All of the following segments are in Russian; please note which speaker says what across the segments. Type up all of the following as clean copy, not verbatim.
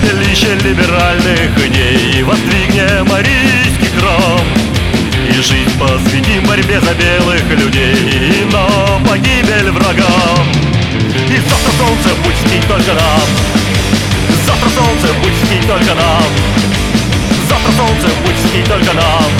Speaker 1: пепелище либеральных идей воздвигнем арийский храм. И жизнь посвятим борьбе за белых людей, но погибель врагам. И завтра солнце будет светить только нам. Завтра солнце будет светить только нам. Завтра солнце будет светить только нам.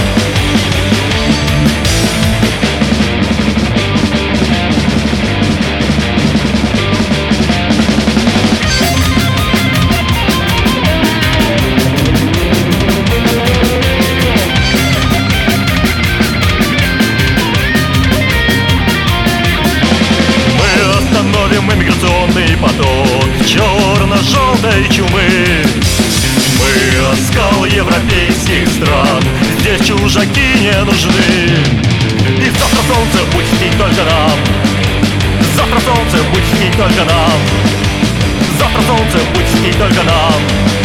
Speaker 1: Иммиграционный поток черно-желтой чумы. Мы оскал европейских стран, здесь чужаки не нужны. И завтра солнце будет светить только нам. Завтра солнце будет светить только нам. Завтра солнце будет светить только нам.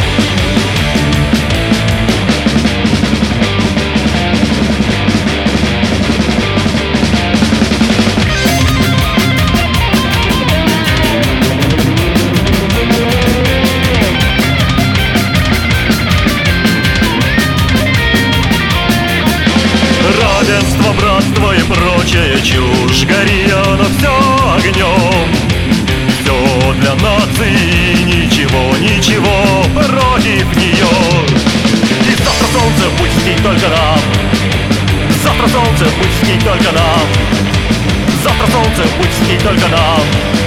Speaker 1: Равенство, братство и прочая чушь, гори оно все огнем. Все для нации, ничего, ничего против нее. И завтра солнце будет светить только нам. Завтра солнце будет светить только нам. Завтра солнце будет светить только нам.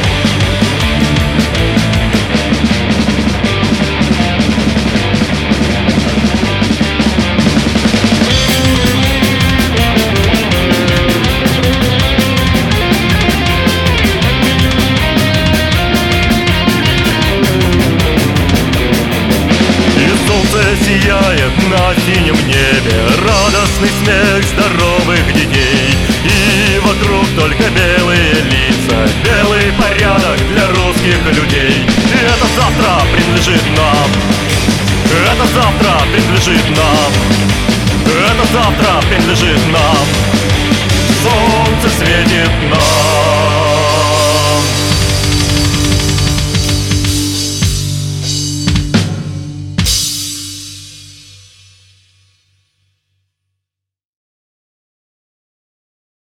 Speaker 1: Сияет на синем небе радостный смех здоровых детей. И вокруг только белые лица, белый порядок для русских людей. И это завтра принадлежит нам. Это завтра принадлежит нам. Это завтра принадлежит нам. Солнце светит.